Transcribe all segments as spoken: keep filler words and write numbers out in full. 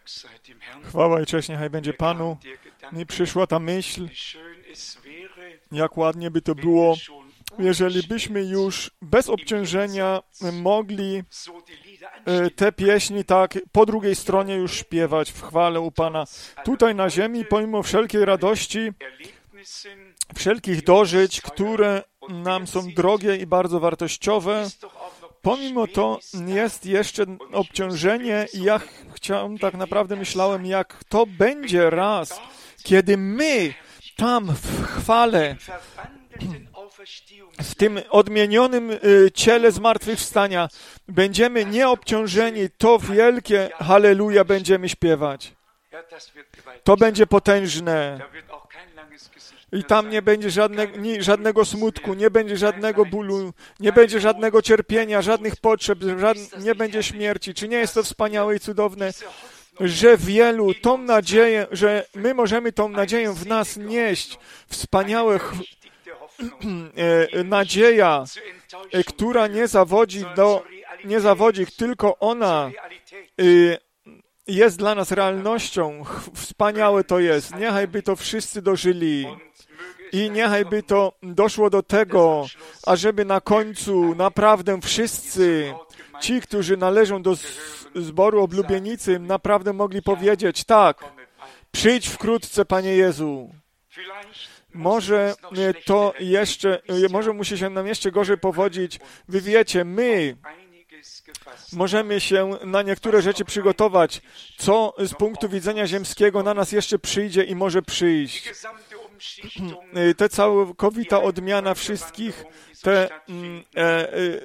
Chwała i cześć niechaj będzie Panu. Mi przyszła ta myśl, jak ładnie by to było, jeżeli byśmy już bez obciążenia mogli te pieśni tak po drugiej stronie już śpiewać w chwale u Pana. Tutaj na ziemi, pomimo wszelkiej radości, wszelkich dożyć, które nam są drogie i bardzo wartościowe, pomimo to jest jeszcze obciążenie i ja chciałem, tak naprawdę myślałem, jak to będzie raz, kiedy my tam w chwale, w tym odmienionym ciele zmartwychwstania będziemy nieobciążeni, to wielkie halleluja będziemy śpiewać. To będzie potężne. I tam nie będzie żadne, nie, żadnego smutku, nie będzie żadnego bólu, nie będzie żadnego cierpienia, żadnych potrzeb, żadn, nie będzie śmierci. Czy nie jest to wspaniałe i cudowne, że wielu tą nadzieję, że my możemy tą nadzieję w nas nieść. Wspaniałe nadzieja, która nie zawodzi, do, nie zawodzi, tylko ona jest dla nas realnością. Wspaniałe to jest. Niechaj by to wszyscy dożyli. I niechaj by to doszło do tego, ażeby na końcu naprawdę wszyscy, ci, którzy należą do zboru oblubienicy, naprawdę mogli powiedzieć, tak, przyjdź wkrótce, Panie Jezu. Może to jeszcze, może musi się nam jeszcze gorzej powodzić. Wy wiecie, my możemy się na niektóre rzeczy przygotować, co z punktu widzenia ziemskiego na nas jeszcze przyjdzie i może przyjść. Te całkowita odmiana wszystkich, te, e, e,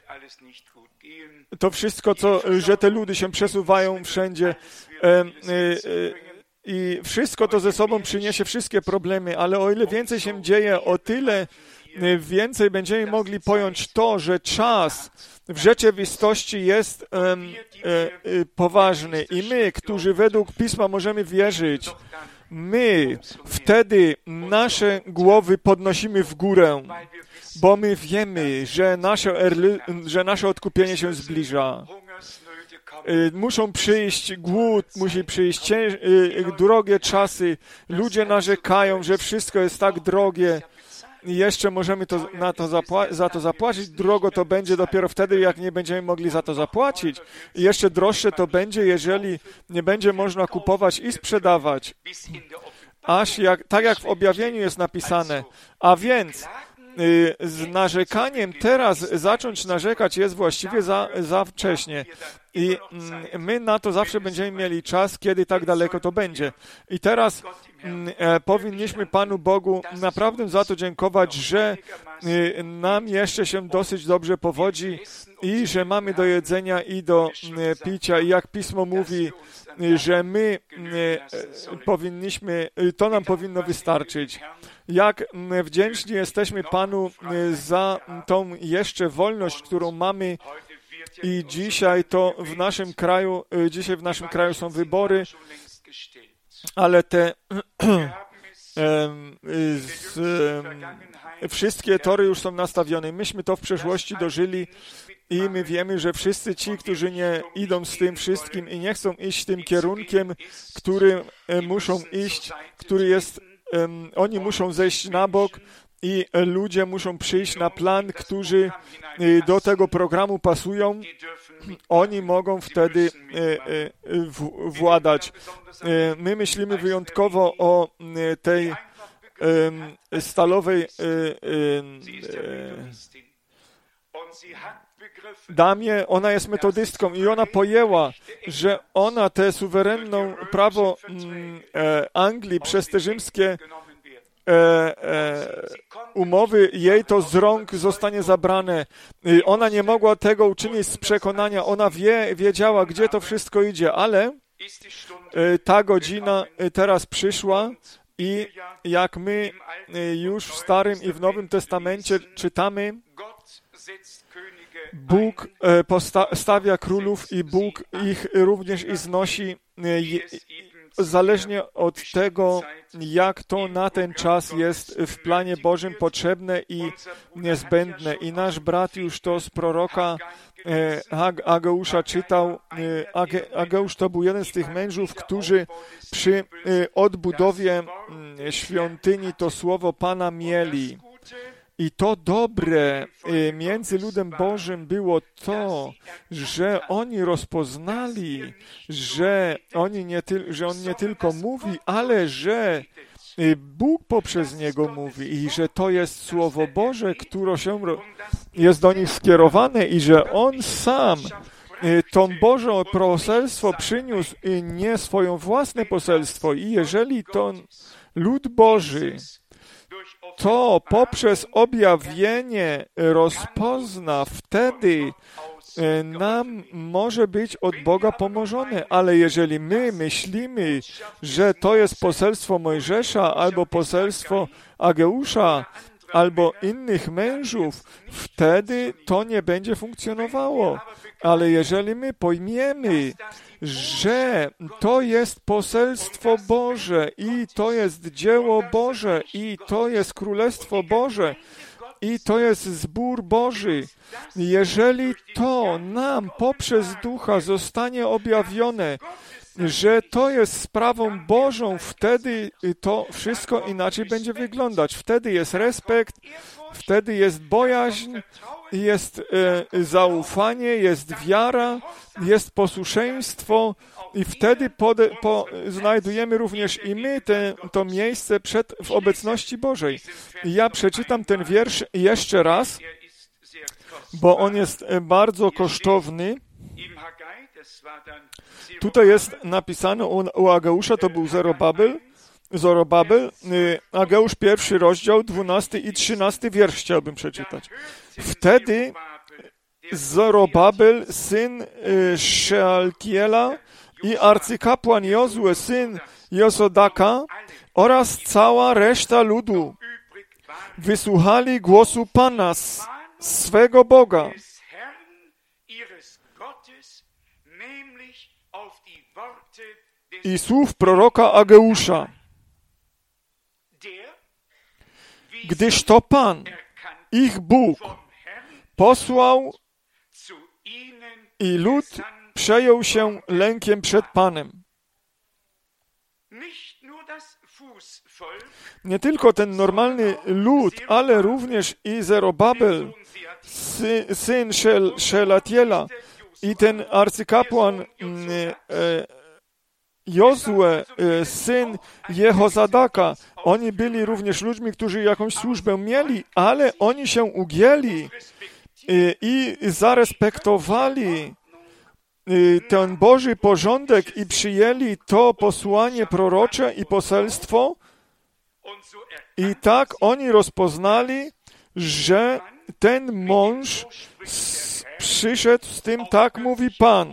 to wszystko, co, że te ludy się przesuwają wszędzie e, e, i wszystko to ze sobą przyniesie wszystkie problemy, ale o ile więcej się dzieje, o tyle więcej będziemy mogli pojąć to, że czas w rzeczywistości jest e, e, poważny i my, którzy według Pisma możemy wierzyć, my wtedy nasze głowy podnosimy w górę, bo my wiemy, że nasze, erly, że nasze odkupienie się zbliża. Muszą przyjść głód, musi przyjść cięż, drogie czasy. Ludzie narzekają, że wszystko jest tak drogie. I jeszcze możemy to, na to zapła- za to zapłacić. Drogo to będzie dopiero wtedy, jak nie będziemy mogli za to zapłacić. I jeszcze droższe to będzie, jeżeli nie będzie można kupować i sprzedawać. Aż jak, tak jak w objawieniu jest napisane. A więc y, z narzekaniem teraz zacząć narzekać jest właściwie za, za wcześnie. I y, my na to zawsze będziemy mieli czas, kiedy tak daleko to będzie. I teraz e, powinniśmy Panu Bogu naprawdę za to dziękować, że e, nam jeszcze się dosyć dobrze powodzi i że mamy do jedzenia i do e, picia. I jak Pismo mówi, e, że my e, powinniśmy, e, to nam powinno wystarczyć. Jak e, wdzięczni jesteśmy Panu e, za tą jeszcze wolność, którą mamy. I dzisiaj to w naszym kraju, e, dzisiaj w naszym kraju są wybory, ale te z, wszystkie tory już są nastawione. Myśmy to w przeszłości dożyli i my wiemy, że wszyscy ci, którzy nie idą z tym wszystkim i nie chcą iść tym kierunkiem, który muszą iść, który jest, um, oni muszą zejść na bok i ludzie muszą przyjść na plan, którzy do tego programu pasują. Oni mogą wtedy władać. My myślimy wyjątkowo o tej stalowej damie. Ona jest metodystką i ona pojęła, że ona tę suwerenną prawo Anglii przez te rzymskie E, e, umowy, jej to z rąk zostanie zabrane. Ona nie mogła tego uczynić z przekonania. Ona wie, wiedziała, gdzie to wszystko idzie, ale e, ta godzina teraz przyszła i jak my już w Starym i w Nowym Testamencie czytamy, Bóg posta- stawia królów i Bóg ich również i znosi zależnie od tego, jak to na ten czas jest w planie Bożym potrzebne i niezbędne. I nasz brat już to z proroka Ageusza czytał, Ageusz to był jeden z tych mężów, którzy przy odbudowie świątyni to słowo Pana mieli. I to dobre między ludem Bożym było to, że oni rozpoznali, że, oni nie ty, że On nie tylko mówi, ale że Bóg poprzez Niego mówi i że to jest Słowo Boże, które się jest do nich skierowane i że On sam to Boże poselstwo przyniósł nie swoje własne poselstwo. I jeżeli to lud Boży to poprzez objawienie rozpozna, wtedy nam może być od Boga pomożone, ale jeżeli my myślimy, że to jest poselstwo Mojżesza albo poselstwo Ageusza albo innych mężów, wtedy to nie będzie funkcjonowało. Ale jeżeli my pojmiemy, że to jest poselstwo Boże i to jest dzieło Boże i to jest Królestwo Boże i to jest zbór Boży, jeżeli to nam poprzez Ducha zostanie objawione, że to jest sprawą Bożą, wtedy to wszystko inaczej będzie wyglądać. Wtedy jest respekt, wtedy jest bojaźń, jest e, zaufanie, jest wiara, jest posłuszeństwo i wtedy pode, po, znajdujemy również i my te, to miejsce przed, w obecności Bożej. I ja przeczytam ten wiersz jeszcze raz, bo on jest bardzo kosztowny. Tutaj jest napisane u, u Ageusza, to był Zorobabel, Zorobabel, Ageusz pierwszy rozdział, dwunasty i trzynasty wiersz chciałbym przeczytać. Wtedy Zorobabel, syn Szealkiela i arcykapłan Jozue, syn Josodaka oraz cała reszta ludu wysłuchali głosu Pana, swego Boga, i słów proroka Ageusza, gdyż to Pan, ich Bóg, posłał i lud przejął się lękiem przed Panem. Nie tylko ten normalny lud, ale również i Zerobabel, sy, syn Szel, Szelatiela i ten arcykapłan e, Jozue, syn Jehozadaka, oni byli również ludźmi, którzy jakąś służbę mieli, ale oni się ugięli i zarespektowali ten Boży porządek i przyjęli to posłanie prorocze i poselstwo. I tak oni rozpoznali, że ten mąż przyszedł z tym, tak mówi Pan.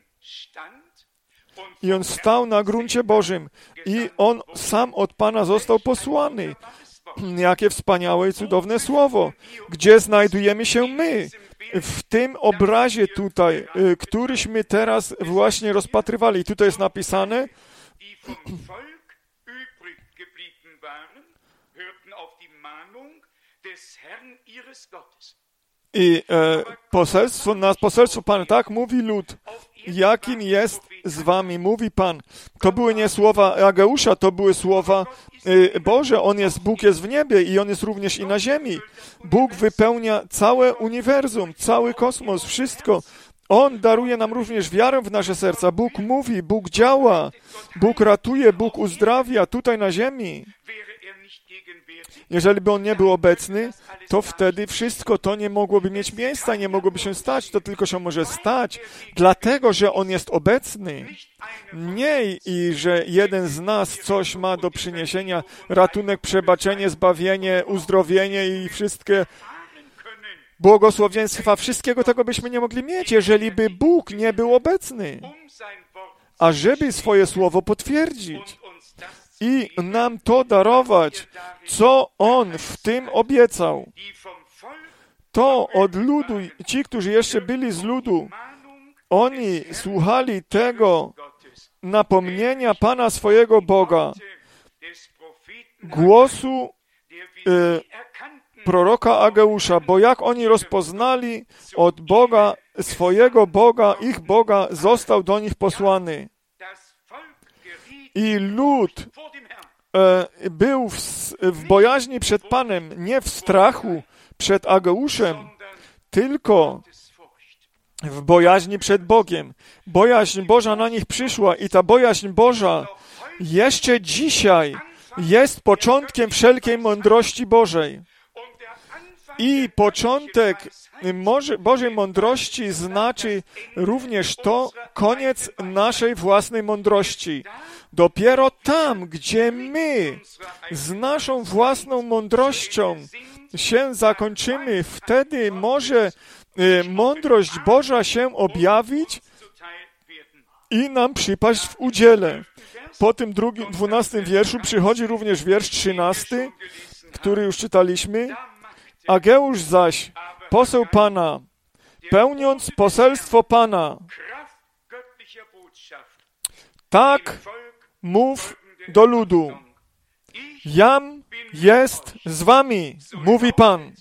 I on stał na gruncie Bożym. I on sam od Pana został posłany. Jakie wspaniałe i cudowne słowo. Gdzie znajdujemy się my? W tym obrazie tutaj, któryśmy teraz właśnie rozpatrywali. Tutaj jest napisane, i e, poselstwo, na poselstwo Pana, tak mówi lud, jakim jest z wami, mówi Pan. To były nie słowa Ageusza, to były słowa e, Boże. On jest, Bóg jest w niebie i On jest również i na ziemi. Bóg wypełnia całe uniwersum, cały kosmos, wszystko. On daruje nam również wiarę w nasze serca. Bóg mówi, Bóg działa, Bóg ratuje, Bóg uzdrawia tutaj na ziemi. Jeżeli by On nie był obecny, to wtedy wszystko to nie mogłoby mieć miejsca, nie mogłoby się stać. To tylko się może stać, dlatego, że On jest obecny. Nie i że jeden z nas coś ma do przyniesienia, ratunek, przebaczenie, zbawienie, uzdrowienie i wszystkie błogosławieństwa. Wszystkiego tego byśmy nie mogli mieć, jeżeli by Bóg nie był obecny. A żeby swoje słowo potwierdzić i nam to darować, co On w tym obiecał. To od ludu, ci, którzy jeszcze byli z ludu, oni słuchali tego napomnienia Pana swojego Boga, głosu, e, proroka Ageusza, bo jak oni rozpoznali od Boga, swojego Boga, ich Boga, został do nich posłany. I lud e, był w, w bojaźni przed Panem, nie w strachu przed Ageuszem, tylko w bojaźni przed Bogiem. Bojaźń Boża na nich przyszła i ta bojaźń Boża jeszcze dzisiaj jest początkiem wszelkiej mądrości Bożej. I początek Bożej mądrości znaczy również to koniec naszej własnej mądrości. Dopiero tam, gdzie my z naszą własną mądrością się zakończymy, wtedy może mądrość Boża się objawić i nam przypaść w udziele. Po tym drugim, dwunastym wierszu przychodzi również wiersz trzynasty, który już czytaliśmy. Ageusz zaś, poseł Pana, pełniąc poselstwo Pana, tak mów do ludu. Jam jest z wami, mówi Pan.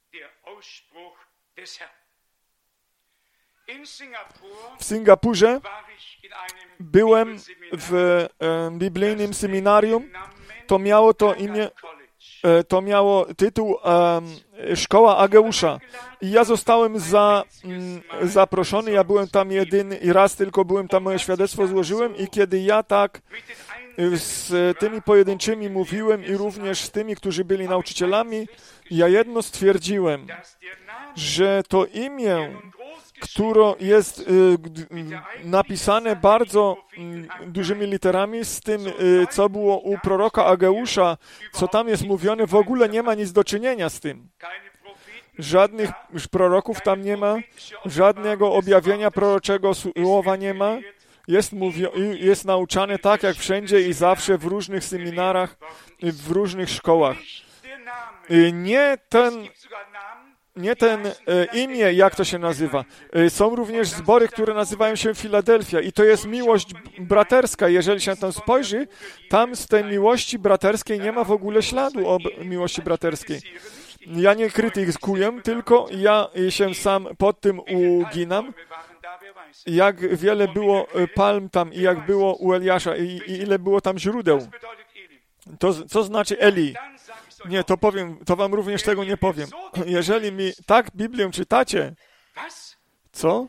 W Singapurze byłem w e, biblijnym seminarium. To miało to imię, e, to miało tytuł e, Szkoła Ageusza. I ja zostałem za, m, zaproszony, ja byłem tam jedyny i raz tylko byłem tam, moje świadectwo złożyłem i kiedy ja tak z tymi pojedynczymi mówiłem i również z tymi, którzy byli nauczycielami, ja jedno stwierdziłem, że to imię, które jest y, napisane bardzo y, dużymi literami z tym, y, co było u proroka Ageusza, co tam jest mówione, w ogóle nie ma nic do czynienia z tym. Żadnych proroków tam nie ma, żadnego objawienia proroczego słowa nie ma. Jest, mówio, jest nauczane tak, jak wszędzie i zawsze w różnych seminarach, w różnych szkołach. Y, nie ten... Nie ten e, imię, jak to się nazywa. E, są również zbory, które nazywają się Filadelfia i to jest miłość braterska. Jeżeli się tam spojrzy, tam z tej miłości braterskiej nie ma w ogóle śladu o miłości braterskiej. Ja nie krytykuję, tylko ja się sam pod tym uginam. Jak wiele było palm tam i jak było u Eliasza i, i ile było tam źródeł. To co znaczy Eli? Nie, to powiem, to wam również tego nie powiem. Jeżeli mi tak Biblię czytacie, co?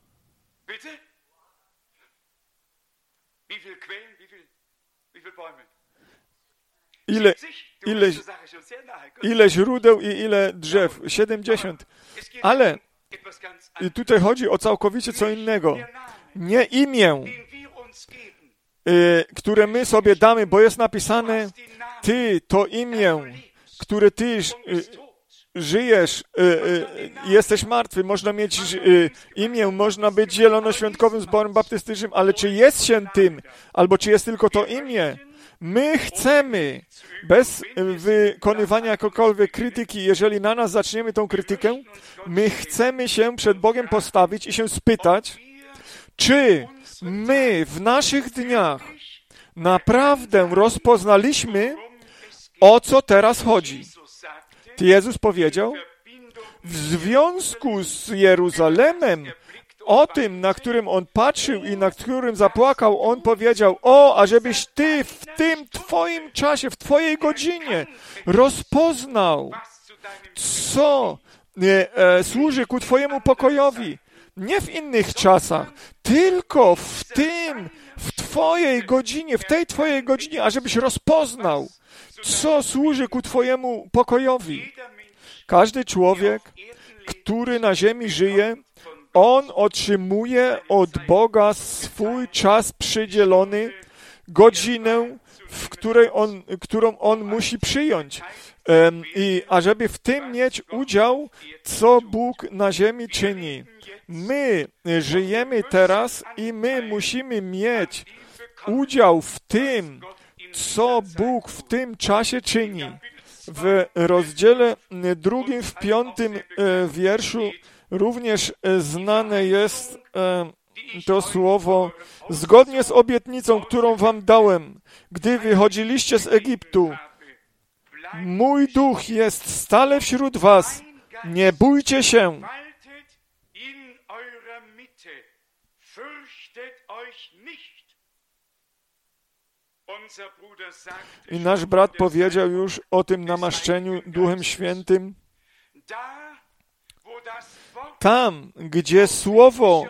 Ile, ile, ile źródeł i ile drzew? siedemdziesiąt. Ale tutaj chodzi o całkowicie co innego. Nie imię, y, które my sobie damy, bo jest napisane Ty, to imię, które Ty y, żyjesz, y, y, jesteś martwy, można mieć y, imię, można być zielonoświątkowym zborem baptystycznym, ale czy jest się tym, albo czy jest tylko to imię? My chcemy, bez wykonywania jakiejkolwiek krytyki, jeżeli na nas zaczniemy tą krytykę, my chcemy się przed Bogiem postawić i się spytać, czy my w naszych dniach naprawdę rozpoznaliśmy, o co teraz chodzi. Jezus powiedział, w związku z Jeruzalemem, o tym, na którym On patrzył i na którym zapłakał, On powiedział, o, ażebyś Ty w tym Twoim czasie, w Twojej godzinie rozpoznał, co nie, e, służy ku Twojemu pokojowi. Nie w innych czasach, tylko w tym, w Twojej godzinie, w tej Twojej godzinie, ażebyś rozpoznał, co służy ku Twojemu pokojowi. Każdy człowiek, który na ziemi żyje, on otrzymuje od Boga swój czas przydzielony, godzinę, w której on, którą on musi przyjąć. Um, I ażeby w tym mieć udział, co Bóg na ziemi czyni. My żyjemy teraz i my musimy mieć udział w tym, co Bóg w tym czasie czyni. W rozdziale drugim, w piątym wierszu również znane jest to słowo, zgodnie z obietnicą, którą wam dałem, gdy wychodziliście z Egiptu. mój duch jest stale wśród was. Nie bójcie się. I nasz brat powiedział już o tym namaszczeniu Duchem Świętym. Tam, gdzie Słowo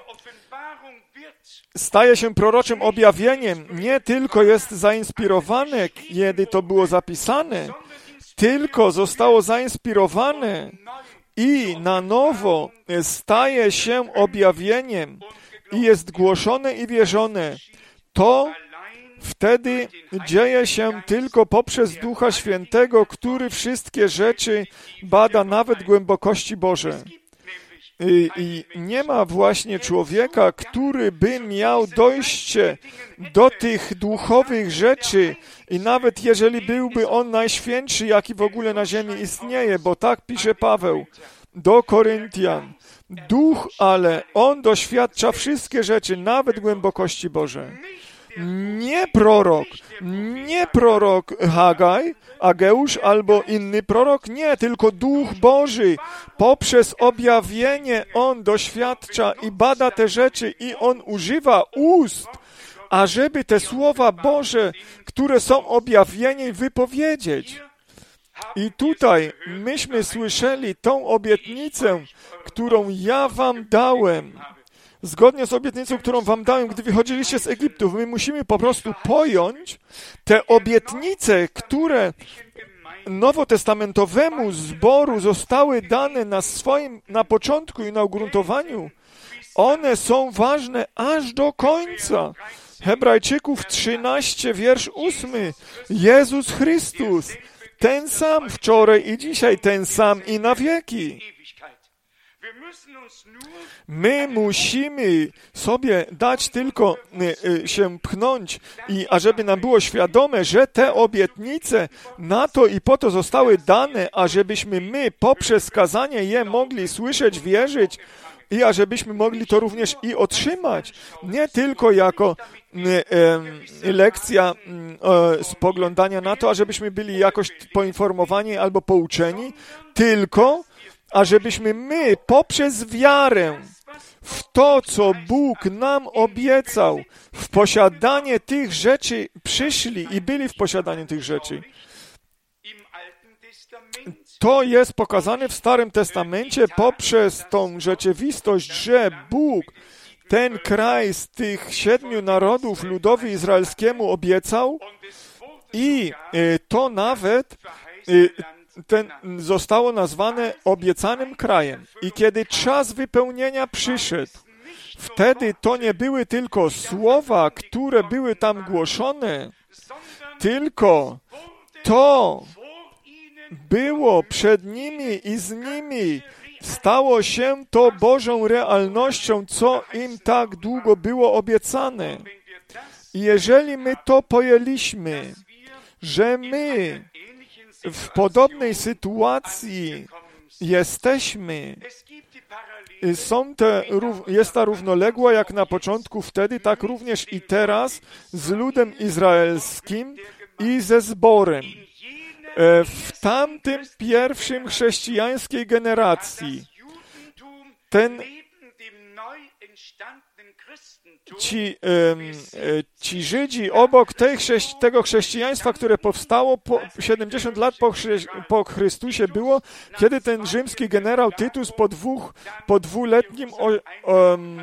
staje się proroczym objawieniem, nie tylko jest zainspirowane, kiedy to było zapisane, tylko zostało zainspirowane i na nowo staje się objawieniem i jest głoszone i wierzone. To wtedy dzieje się tylko poprzez Ducha Świętego, który wszystkie rzeczy bada, nawet głębokości Boże. I, I nie ma właśnie człowieka, który by miał dojście do tych duchowych rzeczy i nawet jeżeli byłby on najświętszy, jaki w ogóle na ziemi istnieje, bo tak pisze Paweł do Koryntian. Duch, ale on doświadcza wszystkie rzeczy, nawet głębokości Boże. Nie prorok, nie prorok Hagaj, Ageusz albo inny prorok, nie, tylko Duch Boży. Poprzez objawienie on doświadcza i bada te rzeczy i on używa ust, ażeby te słowa Boże, które są objawieniem, wypowiedzieć. I tutaj myśmy słyszeli tą obietnicę, którą ja wam dałem. Zgodnie z obietnicą, którą wam dałem, gdy wychodziliście z Egiptu, my musimy po prostu pojąć te obietnice, które nowotestamentowemu zboru zostały dane na swoim, na początku i na ugruntowaniu. One są ważne aż do końca. Hebrajczyków trzynaście, wiersz ósmy. Jezus Chrystus, ten sam wczoraj i dzisiaj, ten sam i na wieki. My musimy sobie dać tylko y, y, się pchnąć i ażeby nam było świadome, że te obietnice na to i po to zostały dane, ażebyśmy my poprzez kazanie je mogli słyszeć, wierzyć i ażebyśmy mogli to również i otrzymać. Nie tylko jako y, y, lekcja y, spoglądania na to, ażebyśmy byli jakoś poinformowani albo pouczeni, tylko ażebyśmy my poprzez wiarę w to, co Bóg nam obiecał, w posiadanie tych rzeczy przyszli i byli w posiadaniu tych rzeczy. To jest pokazane w Starym Testamencie poprzez tą rzeczywistość, że Bóg ten kraj z tych siedmiu narodów ludowi izraelskiemu obiecał i to nawet ten zostało nazwane obiecanym krajem. I kiedy czas wypełnienia przyszedł, wtedy to nie były tylko słowa, które były tam głoszone, tylko to było przed nimi i z nimi. Stało się to Bożą realnością, co im tak długo było obiecane. I jeżeli my to pojęliśmy, że my w podobnej sytuacji jesteśmy, są te, jest ta równoległa jak na początku wtedy, tak również i teraz z ludem izraelskim i ze zborem. W tamtym pierwszym chrześcijańskiej generacji ten Ci, ci Żydzi obok tej chrześci- tego chrześcijaństwa, które powstało po siedemdziesiąt lat po, chry- po Chrystusie było, kiedy ten rzymski generał Tytus po, dwóch, po dwuletnim o, um,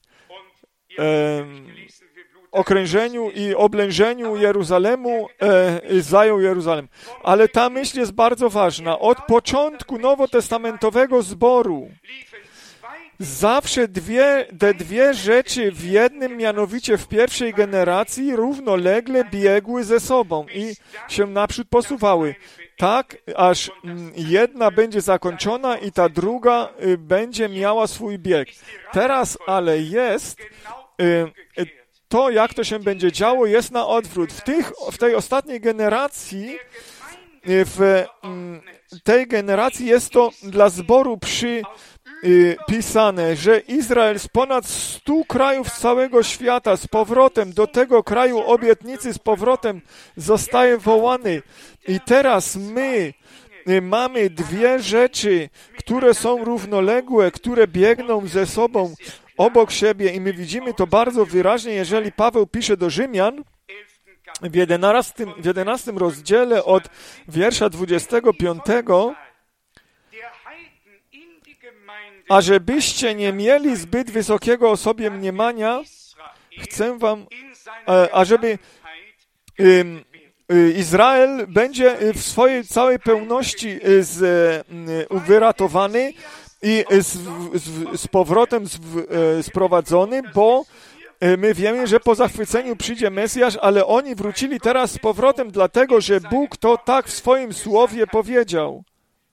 um, okrężeniu i oblężeniu Jeruzalemu e, zajął Jeruzalem. Ale ta myśl jest bardzo ważna. Od początku nowotestamentowego zboru zawsze dwie, te dwie rzeczy w jednym, mianowicie w pierwszej generacji, równolegle biegły ze sobą i się naprzód posuwały. Tak, aż jedna będzie zakończona i ta druga będzie miała swój bieg. Teraz ale jest, to jak to się będzie działo, jest na odwrót. W, tych, w tej ostatniej generacji, w tej generacji jest to dla zboru przy y, pisane, że Izrael z ponad stu krajów z całego świata z powrotem do tego kraju obietnicy z powrotem zostaje wołany. I teraz my y, mamy dwie rzeczy, które są równoległe, które biegną ze sobą obok siebie i my widzimy to bardzo wyraźnie, jeżeli Paweł pisze do Rzymian w jedenastym, w jedenastym rozdziale od wiersza dwudziestego piątego, a żebyście nie mieli zbyt wysokiego o sobie mniemania, chcę wam, a żeby Izrael będzie w swojej całej pełności z, wyratowany i z, z, z powrotem z, sprowadzony, bo my wiemy, że po zachwyceniu przyjdzie Mesjasz, ale oni wrócili teraz z powrotem, dlatego że Bóg to tak w swoim słowie powiedział.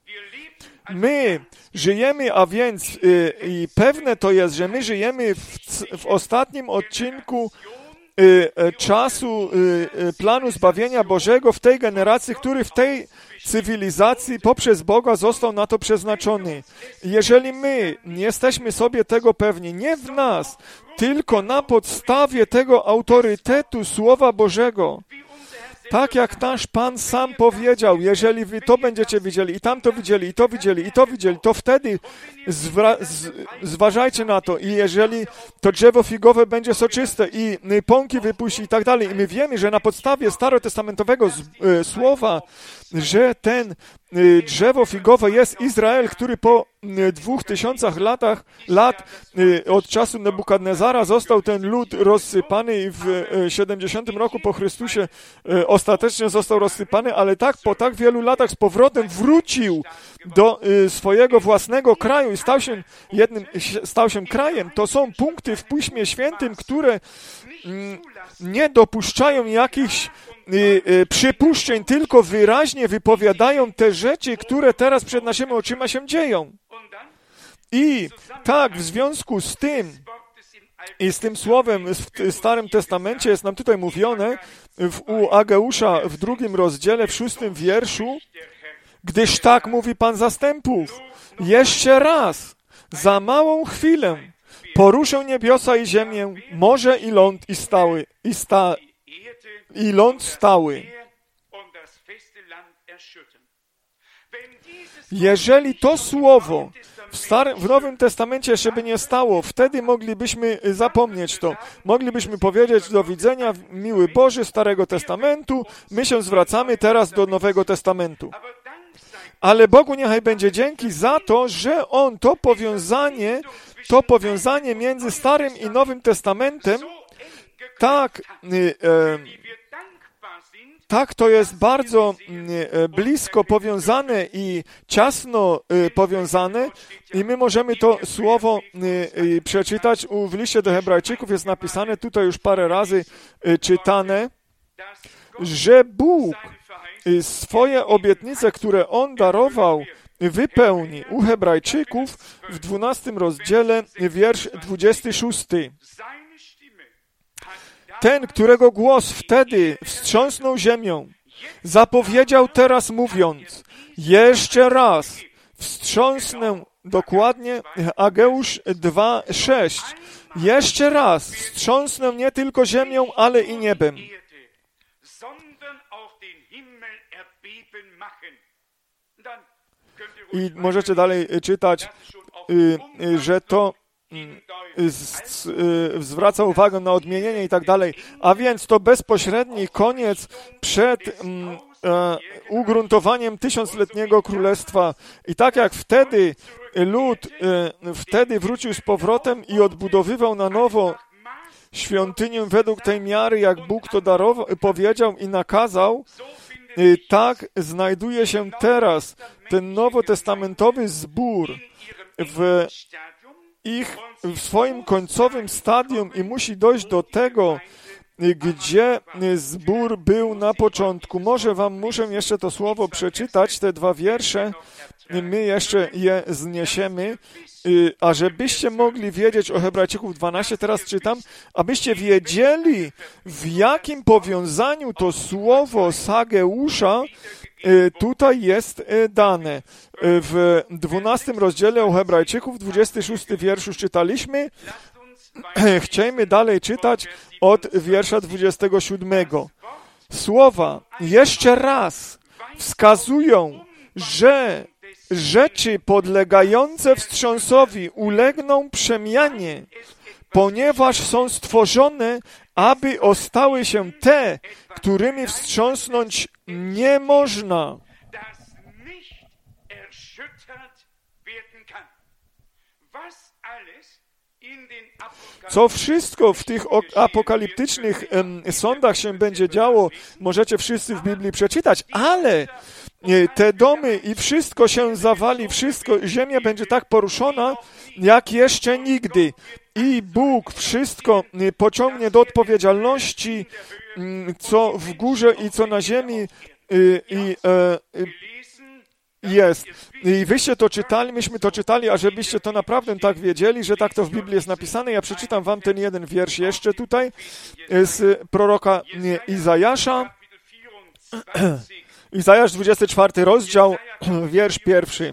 My żyjemy, a więc y, i pewne to jest, że my żyjemy w, w ostatnim odcinku y, y, czasu y, y, planu zbawienia Bożego w tej generacji, który w tej cywilizacji poprzez Boga został na to przeznaczony. Jeżeli my nie jesteśmy sobie tego pewni, nie w nas, tylko na podstawie tego autorytetu Słowa Bożego, tak jak nasz Pan sam powiedział, jeżeli wy to będziecie widzieli, i tam to widzieli, i to widzieli, i to widzieli, to wtedy zwra- z- zważajcie na to. I jeżeli to drzewo figowe będzie soczyste i pąki wypuści i tak dalej. I my wiemy, że na podstawie starotestamentowego z- e, słowa, że ten e, drzewo figowe jest Izrael, który po e, dwóch tysiącach latach, lat e, od czasu Nebukadnezara został ten lud rozsypany i w e, siedemdziesiątym roku po Chrystusie e, ostatecznie został rozsypany, ale tak po tak wielu latach z powrotem wrócił do e, swojego własnego kraju i stał się jednym, stał się krajem. To są punkty w Piśmie Świętym, które mm, nie dopuszczają jakichś y, y, przypuszczeń, tylko wyraźnie wypowiadają te rzeczy, które teraz przed naszymi oczyma się dzieją. I tak w związku z tym i z tym słowem w Starym Testamencie jest nam tutaj mówione w, u Ageusza w drugim rozdziale, w szóstym wierszu, gdyż tak mówi Pan zastępów, jeszcze raz, za małą chwilę poruszę niebiosa i ziemię, morze i ląd i stały, i, sta, i ląd stały. Jeżeli to słowo w, Starym, w Nowym Testamencie jeszcze by nie stało, wtedy moglibyśmy zapomnieć to. Moglibyśmy powiedzieć do widzenia, miły Boży Starego Testamentu, my się zwracamy teraz do Nowego Testamentu. Ale Bogu niechaj będzie dzięki za to, że On to powiązanie, to powiązanie między Starym i Nowym Testamentem tak, e, tak to jest bardzo e, blisko powiązane i ciasno e, powiązane i my możemy to słowo e, e, przeczytać. U, w liście do Hebrajczyków jest napisane, tutaj już parę razy e, czytane, że Bóg swoje obietnice, które On darował, wypełni. U Hebrajczyków w dwunastym rozdziale, wiersz dwudziesty szósty. Ten, którego głos wtedy wstrząsnął ziemią, zapowiedział teraz mówiąc, jeszcze raz wstrząsnę, dokładnie Ageusz dwa sześć, jeszcze raz wstrząsnę nie tylko ziemią, ale i niebem. I możecie dalej czytać, że to zwraca uwagę na odmienienie i tak dalej. A więc to bezpośredni koniec przed ugruntowaniem tysiącletniego królestwa. I tak jak wtedy lud wtedy wrócił z powrotem i odbudowywał na nowo świątynię według tej miary, jak Bóg to darował, powiedział i nakazał, tak znajduje się teraz ten nowotestamentowy zbór w ich w swoim końcowym stadium i musi dojść do tego, gdzie zbór był na początku. Może wam muszę jeszcze to słowo przeczytać, te dwa wiersze, my jeszcze je zniesiemy, a żebyście mogli wiedzieć o Hebrajczyków dwanaście, teraz czytam, abyście wiedzieli, w jakim powiązaniu to słowo z Ageusza tutaj jest dane. W dwunastym rozdziale o Hebrajczyków, dwudziesty szósty wiersz już czytaliśmy. Chcemy dalej czytać od wiersza dwudziestego siódmego. Słowa jeszcze raz wskazują, że rzeczy podlegające wstrząsowi ulegną przemianie, ponieważ są stworzone, aby ostały się te, którymi wstrząsnąć nie można. Co wszystko w tych apokaliptycznych em, sądach się będzie działo, możecie wszyscy w Biblii przeczytać, ale te domy i wszystko się zawali, wszystko, ziemia będzie tak poruszona, jak jeszcze nigdy. I Bóg wszystko pociągnie do odpowiedzialności, co w górze i co na ziemi i, i, i jest. I wyście to czytali, myśmy to czytali, a żebyście to naprawdę tak wiedzieli, że tak to w Biblii jest napisane. Ja przeczytam wam ten jeden wiersz jeszcze tutaj z proroka Izajasza. Izajasz, dwudziesty czwarty rozdział, wiersz pierwszy.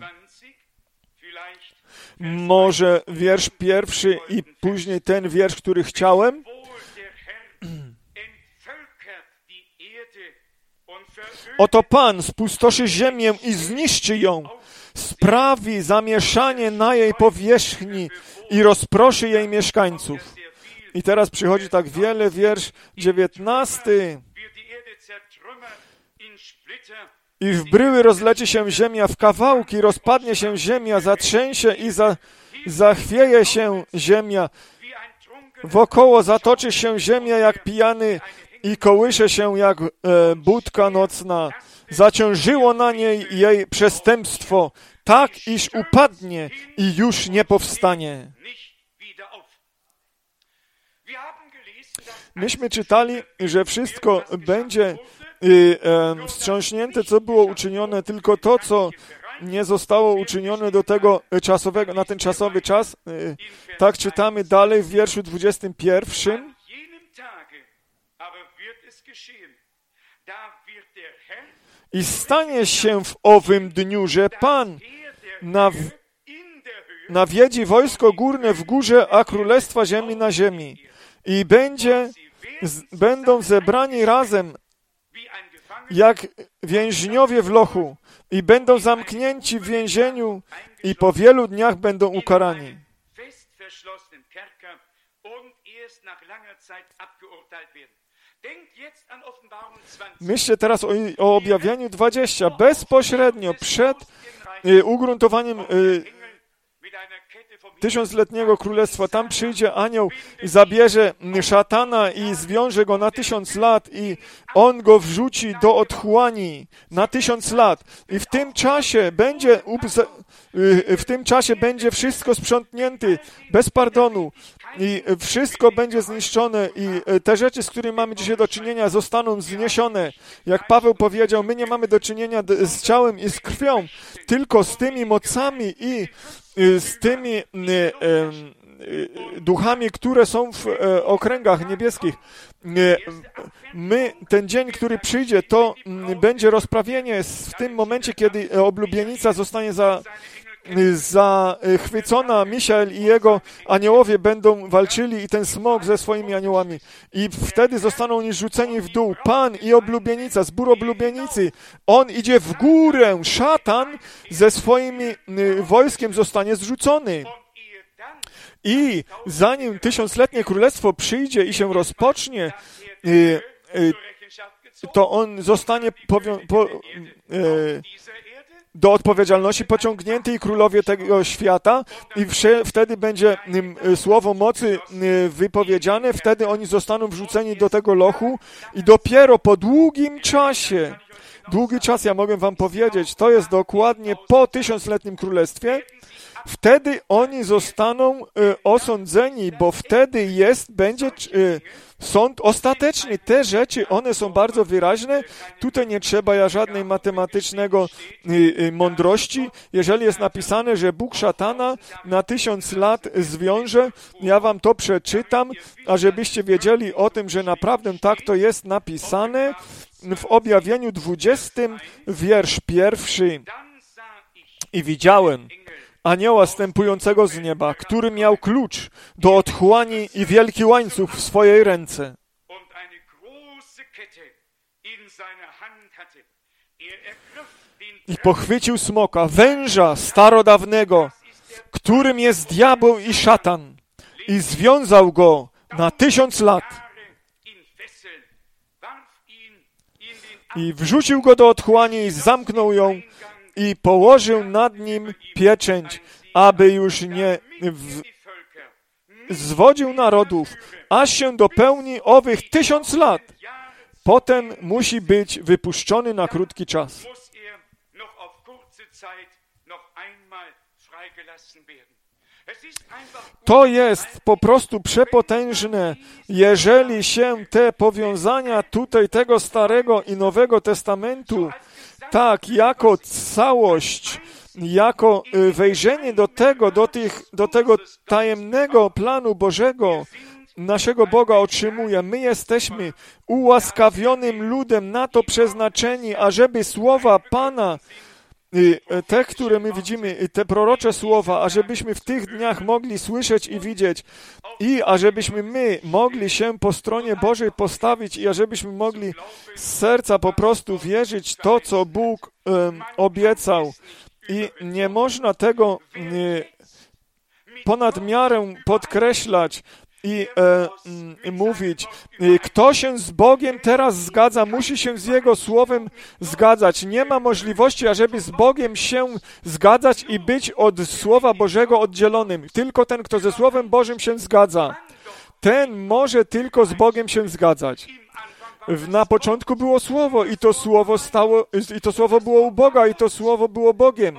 Może wiersz pierwszy i później ten wiersz, który chciałem. Oto Pan spustoszy ziemię i zniszczy ją, sprawi zamieszanie na jej powierzchni i rozproszy jej mieszkańców. I teraz przychodzi tak wiele, wiersz dziewiętnasty. I w bryły rozleci się ziemia w kawałki, rozpadnie się ziemia, zatrzęsie i za, zachwieje się ziemia. Wokoło zatoczy się ziemia jak pijany i kołysze się jak e, budka nocna. Zaciążyło na niej jej przestępstwo, tak iż upadnie i już nie powstanie. Myśmy czytali, że wszystko będzie i, e, wstrząśnięte, co było uczynione, tylko to, co nie zostało uczynione do tego czasowego, na ten czasowy czas. E, tak czytamy dalej w wierszu dwudziestym pierwszym. I stanie się w owym dniu, że Pan naw, nawiedzi wojsko górne w górze, a królestwa ziemi na ziemi. I będzie, z, będą zebrani razem jak więźniowie w lochu i będą zamknięci w więzieniu i po wielu dniach będą ukarani. Myślcie teraz o, o objawieniu dwudziestym. Bezpośrednio przed y, ugruntowaniem y, tysiącletniego królestwa. Tam przyjdzie anioł i zabierze szatana i zwiąże go na tysiąc lat i on go wrzuci do otchłani na tysiąc lat. I w tym czasie będzie w tym czasie będzie wszystko sprzątnięte bez pardonu i wszystko będzie zniszczone i te rzeczy, z którymi mamy dzisiaj do czynienia, zostaną zniesione. Jak Paweł powiedział, my nie mamy do czynienia z ciałem i z krwią, tylko z tymi mocami i z tymi duchami, które są w okręgach niebieskich. My, ten dzień, który przyjdzie, to będzie rozprawienie w tym momencie, kiedy oblubienica zostanie za zachwycona. Miszael i jego aniołowie będą walczyli i ten smok ze swoimi aniołami. I wtedy zostaną oni rzuceni w dół. Pan i oblubienica, zbór oblubienicy. On idzie w górę. Szatan ze swoim wojskiem zostanie zrzucony. I zanim tysiącletnie królestwo przyjdzie i się rozpocznie, to on zostanie powią- po, do odpowiedzialności pociągnięty i królowie tego świata i wsze, wtedy będzie y, słowo mocy y, wypowiedziane, wtedy oni zostaną wrzuceni do tego lochu i dopiero po długim czasie, długi czas, ja mogę wam powiedzieć, to jest dokładnie po tysiącletnim królestwie, wtedy oni zostaną osądzeni, bo wtedy jest, będzie sąd ostateczny. Te rzeczy, one są bardzo wyraźne. Tutaj nie trzeba ja żadnej matematycznego mądrości. Jeżeli jest napisane, że Bóg szatana na tysiąc lat zwiąże, ja wam to przeczytam, a żebyście wiedzieli o tym, że naprawdę tak to jest napisane. W objawieniu dwudziestym, wiersz pierwszy. I widziałem anioła zstępującego z nieba, który miał klucz do otchłani i wielki łańcuch w swojej ręce. I pochwycił smoka, węża starodawnego, którym jest diabeł i szatan, i związał go na tysiąc lat. I wrzucił go do otchłani i zamknął ją i położył nad nim pieczęć, aby już nie w... zwodził narodów, aż się dopełni owych tysiąc lat. Potem musi być wypuszczony na krótki czas. To jest po prostu przepotężne, jeżeli się te powiązania tutaj tego Starego i Nowego Testamentu tak jako całość, jako wejrzenie do tego, do, tych, do tego tajemnego planu Bożego, naszego Boga otrzymuje. My jesteśmy ułaskawionym ludem, na to przeznaczeni, ażeby słowa Pana, te, które my widzimy, te prorocze słowa, ażebyśmy w tych dniach mogli słyszeć i widzieć i ażebyśmy my mogli się po stronie Bożej postawić i ażebyśmy mogli z serca po prostu wierzyć to, co Bóg um, obiecał. I nie można tego um, ponad miarę podkreślać i e, m, mówić, kto się z Bogiem teraz zgadza, musi się z Jego Słowem zgadzać. Nie ma możliwości, ażeby z Bogiem się zgadzać i być od Słowa Bożego oddzielonym. Tylko ten, kto ze Słowem Bożym się zgadza, ten może tylko z Bogiem się zgadzać. Na początku było Słowo i to Słowo stało, i to Słowo było u Boga i to Słowo było Bogiem.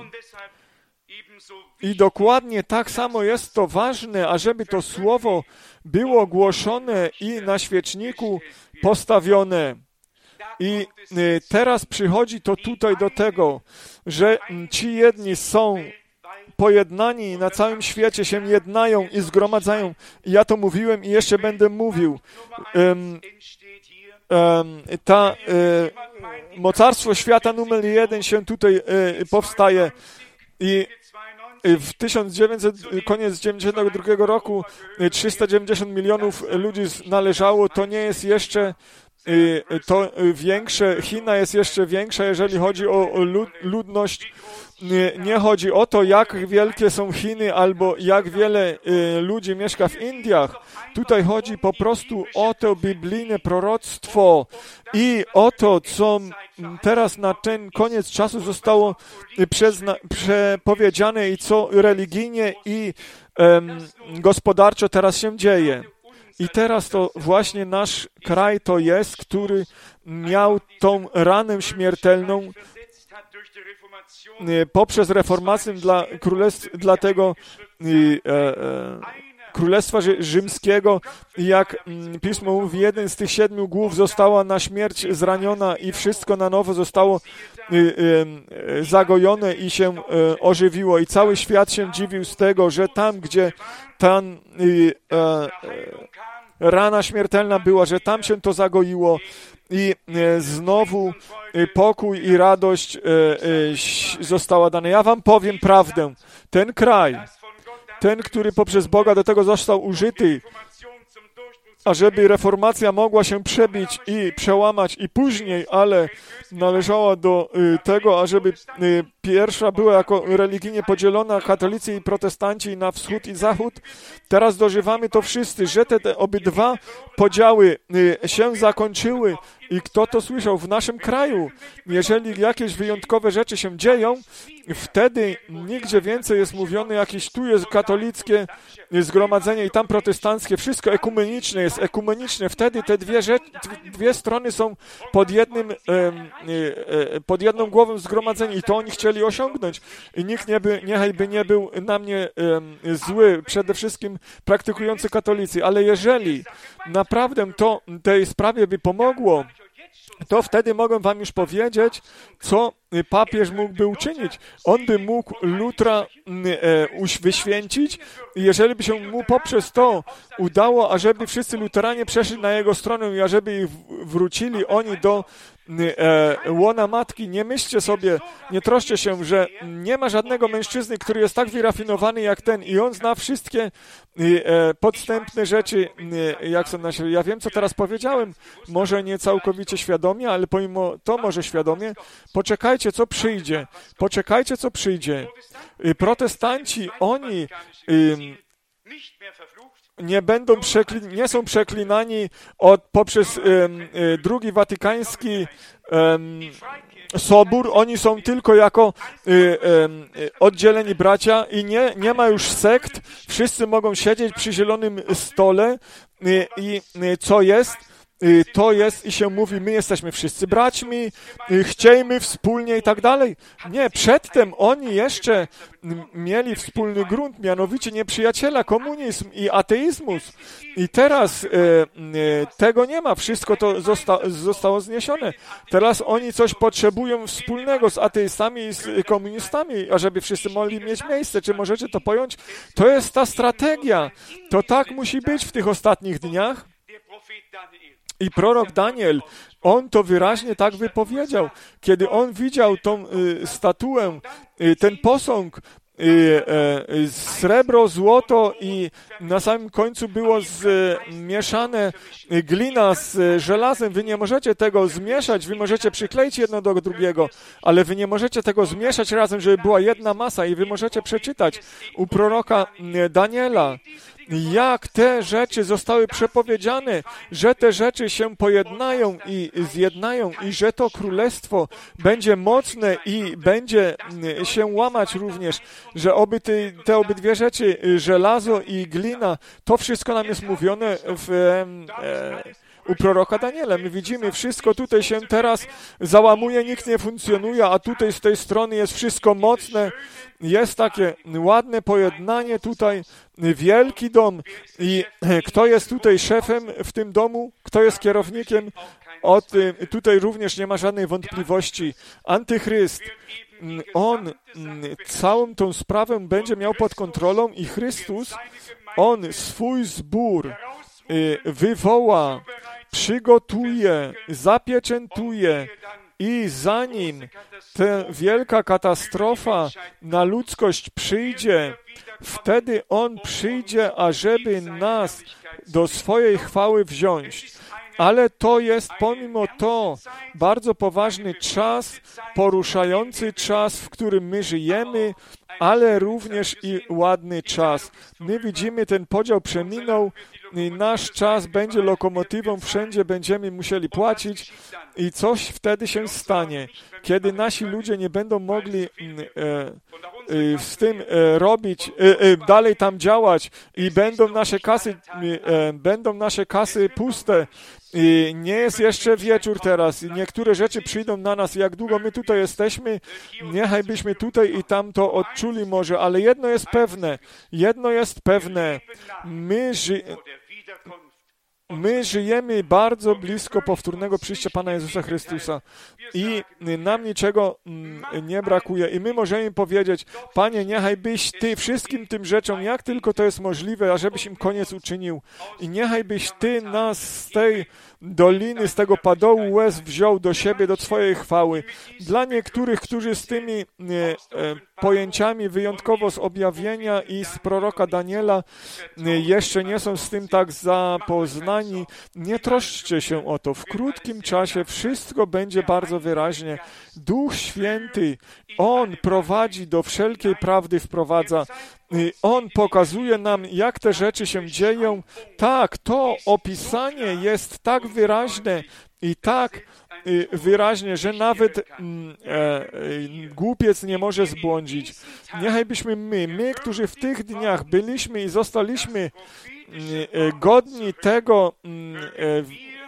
I dokładnie tak samo jest to ważne, ażeby to Słowo było głoszone i na świeczniku postawione. I teraz przychodzi to tutaj do tego, że ci jedni są pojednani na całym świecie, się jednają i zgromadzają. I ja to mówiłem i jeszcze będę mówił. Um, um, ta um, mocarstwo świata numer jeden się tutaj um, powstaje i w tysiąc dziewięćset, koniec dziewięćdziesiątego drugiego roku trzysta dziewięćdziesiąt milionów ludzi należało. To nie jest jeszcze to większe. China jest jeszcze większa, jeżeli chodzi o ludność. Nie, nie chodzi o to, jak wielkie są Chiny albo jak wiele ludzi mieszka w Indiach. Tutaj chodzi po prostu o to biblijne proroctwo i o to, co teraz na ten koniec czasu zostało przezna, przepowiedziane i co religijnie i um, gospodarczo teraz się dzieje. I teraz to właśnie nasz kraj to jest, który miał tą ranę śmiertelną poprzez reformację dla, królestw, dla tego e, e, Królestwa Rzymskiego, jak Pismo mówi, jeden z tych siedmiu głów została na śmierć zraniona i wszystko na nowo zostało e, e, zagojone i się e, ożywiło. I cały świat się dziwił z tego, że tam, gdzie ta e, e, rana śmiertelna była, że tam się to zagoiło i e, znowu e, pokój i radość e, e, została dana. Ja wam powiem prawdę. Ten kraj, ten, który poprzez Boga do tego został użyty, ażeby reformacja mogła się przebić i przełamać i później, ale należała do y, tego, ażeby y, pierwsza była jako religijnie podzielona, katolicy i protestanci na wschód i zachód. Teraz dożywamy to wszyscy, że te, te obydwa podziały y, się zakończyły I kto to słyszał w naszym kraju? Jeżeli jakieś wyjątkowe rzeczy się dzieją, wtedy nigdzie więcej jest mówione jakieś tu jest katolickie zgromadzenie i tam protestanckie. Wszystko ekumeniczne jest, ekumeniczne. Wtedy te dwie, rzeczy, dwie strony są pod jednym, pod jedną głową zgromadzenia i to oni chcieli osiągnąć. I nikt nie by, niechaj by nie był na mnie zły, przede wszystkim praktykujący katolicy, ale jeżeli naprawdę to tej sprawie by pomogło, to wtedy mogę wam już powiedzieć, co papież mógłby uczynić. On by mógł Lutra e, wyświęcić, jeżeli by się mu poprzez to udało, ażeby wszyscy luteranie przeszli na jego stronę i ażeby ich wrócili oni do e, łona matki. Nie myślcie sobie, nie troszcie się, że nie ma żadnego mężczyzny, który jest tak wyrafinowany jak ten i on zna wszystkie e, podstępne rzeczy, e, jak są na siebie. Ja wiem, co teraz powiedziałem, może nie całkowicie świadomie, ale pomimo to może świadomie. Poczekajcie, co przyjdzie. Poczekajcie, co przyjdzie. Protestanci, oni um, nie będą przekli- nie są przeklinani od, poprzez um, drugi watykański um, Sobór. Oni są tylko jako um, oddzieleni bracia i nie, nie ma już sekt. Wszyscy mogą siedzieć przy zielonym stole i, i co jest? To jest i się mówi, my jesteśmy wszyscy braćmi, chciejmy wspólnie i tak dalej. Nie, przedtem oni jeszcze mieli wspólny grunt, mianowicie nieprzyjaciela, komunizm i ateizmus. I teraz e, e, tego nie ma, wszystko to zosta, zostało zniesione. Teraz oni coś potrzebują wspólnego z ateistami i z komunistami, ażeby wszyscy mogli mieć miejsce. Czy możecie to pojąć? To jest ta strategia. To tak musi być w tych ostatnich dniach. I prorok Daniel, on to wyraźnie tak wypowiedział. Kiedy on widział tą y, statuę, y, ten posąg, y, y, srebro, złoto i na samym końcu było zmieszane y, glina z y, żelazem. Wy nie możecie tego zmieszać, wy możecie przykleić jedno do drugiego, ale wy nie możecie tego zmieszać razem, żeby była jedna masa i wy możecie przeczytać u proroka y, Daniela, jak te rzeczy zostały przepowiedziane, że te rzeczy się pojednają i zjednają i że to królestwo będzie mocne i będzie się łamać również, że oby te, te obydwie rzeczy, żelazo i glina, to wszystko nam jest mówione w e, u proroka Daniela. My widzimy, wszystko tutaj się teraz załamuje, nikt nie funkcjonuje, a tutaj z tej strony jest wszystko mocne, jest takie ładne pojednanie tutaj, wielki dom i kto jest tutaj szefem w tym domu, kto jest kierownikiem, o tym tutaj również nie ma żadnej wątpliwości. Antychryst, on całą tą sprawę będzie miał pod kontrolą i Chrystus, on swój zbór wywoła, przygotuje, zapieczętuje i zanim ta wielka katastrofa na ludzkość przyjdzie, wtedy On przyjdzie, ażeby nas do swojej chwały wziąć. Ale to jest pomimo to bardzo poważny czas, poruszający czas, w którym my żyjemy, ale również i ładny czas. My widzimy, ten podział przeminął i nasz czas będzie lokomotywą, wszędzie będziemy musieli płacić i coś wtedy się stanie, kiedy nasi ludzie nie będą mogli e, e, z tym e, robić, e, e, dalej tam działać i będą nasze kasy, e, będą nasze kasy puste. I nie jest jeszcze wieczór teraz i niektóre rzeczy przyjdą na nas. Jak długo my tutaj jesteśmy, niechaj byśmy tutaj i tam to odczuli może, ale jedno jest pewne, jedno jest pewne, my, ży my żyjemy bardzo blisko powtórnego przyjścia Pana Jezusa Chrystusa i nam niczego nie brakuje i my możemy powiedzieć, Panie, niechaj byś Ty wszystkim tym rzeczom, jak tylko to jest możliwe, ażebyś im koniec uczynił i niechaj byś Ty nas z tej doliny, z tego padołu łez wziął do siebie, do Twojej chwały. Dla niektórych, którzy z tymi e, e, pojęciami wyjątkowo z objawienia i z proroka Daniela e, jeszcze nie są z tym tak zapoznani, nie troszczcie się o to. W krótkim czasie wszystko będzie bardzo wyraźnie. Duch Święty, On prowadzi do wszelkiej prawdy, wprowadza. On pokazuje nam, jak te rzeczy się dzieją. Tak, to opisanie jest tak wyraźne, i tak wyraźnie, że nawet mm, e, głupiec nie może zbłądzić. Niechaj byśmy my, my, którzy w tych dniach byliśmy i zostaliśmy e, godni tego, e,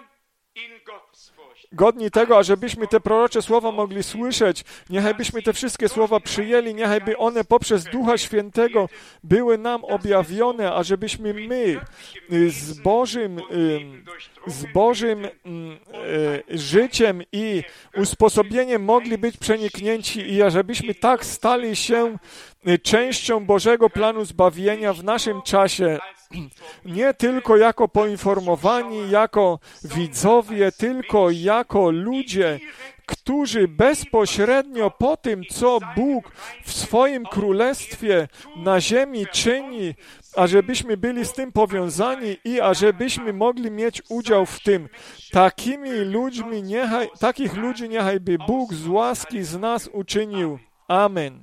godni tego, ażebyśmy te prorocze słowa mogli słyszeć, niechaj byśmy te wszystkie słowa przyjęli, niechaj by one poprzez Ducha Świętego były nam objawione, ażebyśmy my z Bożym, z Bożym życiem i usposobieniem mogli być przeniknięci i ażebyśmy tak stali się częścią Bożego planu zbawienia w naszym czasie. Nie tylko jako poinformowani, jako widzowie, tylko jako ludzie, którzy bezpośrednio po tym, co Bóg w swoim królestwie na ziemi czyni, ażebyśmy byli z tym powiązani i ażebyśmy mogli mieć udział w tym. Takimi ludźmi, niechaj, takich ludzi niechaj by Bóg z łaski z nas uczynił. Amen.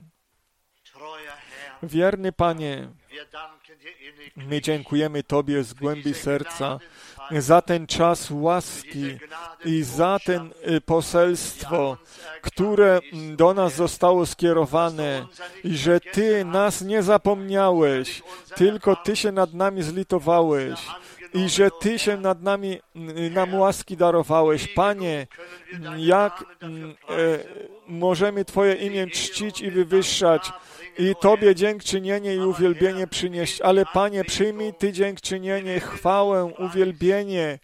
Wierny Panie, my dziękujemy Tobie z głębi serca za ten czas łaski i za ten poselstwo, które do nas zostało skierowane i że Ty nas nie zapomniałeś, tylko Ty się nad nami zlitowałeś i że Ty się nad nami, nam łaski darowałeś. Panie, jak e, możemy Twoje imię czcić i wywyższać, i Tobie dziękczynienie i uwielbienie przynieść. Ale Panie, przyjmij Ty dziękczynienie, chwałę, uwielbienie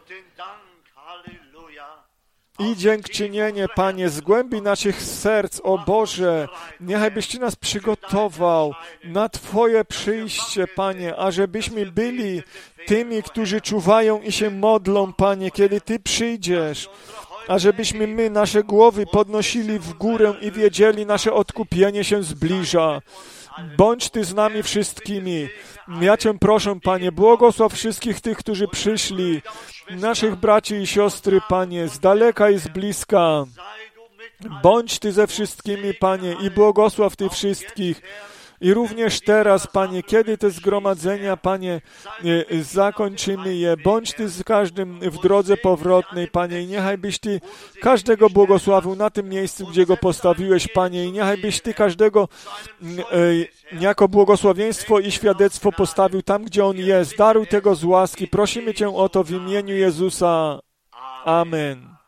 i dziękczynienie, Panie, z głębi naszych serc, o Boże, niechaj byś Ty nas przygotował na Twoje przyjście, Panie, ażebyśmy byli tymi, którzy czuwają i się modlą, Panie, kiedy Ty przyjdziesz, ażebyśmy my nasze głowy podnosili w górę i wiedzieli, nasze odkupienie się zbliża. Bądź Ty z nami wszystkimi. Ja Cię proszę, Panie, błogosław wszystkich tych, którzy przyszli, naszych braci i siostry, Panie, z daleka i z bliska. Bądź Ty ze wszystkimi, Panie, i błogosław Ty wszystkich. I również teraz, Panie, kiedy te zgromadzenia, Panie, zakończymy je, bądź Ty z każdym w drodze powrotnej, Panie, i niechaj byś Ty każdego błogosławił na tym miejscu, gdzie go postawiłeś, Panie, i niechaj byś Ty każdego e, jako błogosławieństwo i świadectwo postawił tam, gdzie on jest. Daruj tego z łaski. Prosimy Cię o to w imieniu Jezusa. Amen.